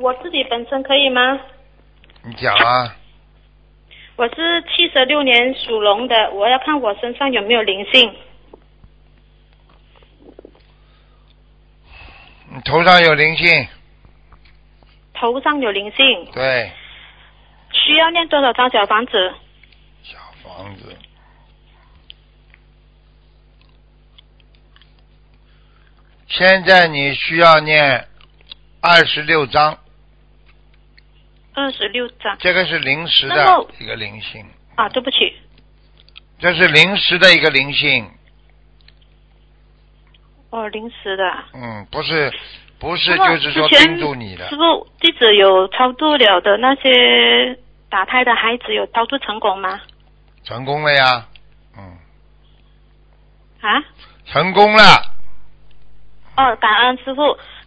我自己本身可以吗？ 你讲啊。 我是76年属龙的，我要看我身上有没有灵性。 你头上有灵性。 头上有灵性。 对。 需要念多少张小房子？ 小房子。现在你需要念26章。 26张。 这个是临时的一个灵性。 啊，对不起。 这是临时的一个灵性。 哦，临时的。 不是就是说盯住你的。 师父，弟子有超度了的那些打胎的孩子有超度成功吗？ 成功了呀。 啊？ 成功了。 哦，感恩师父。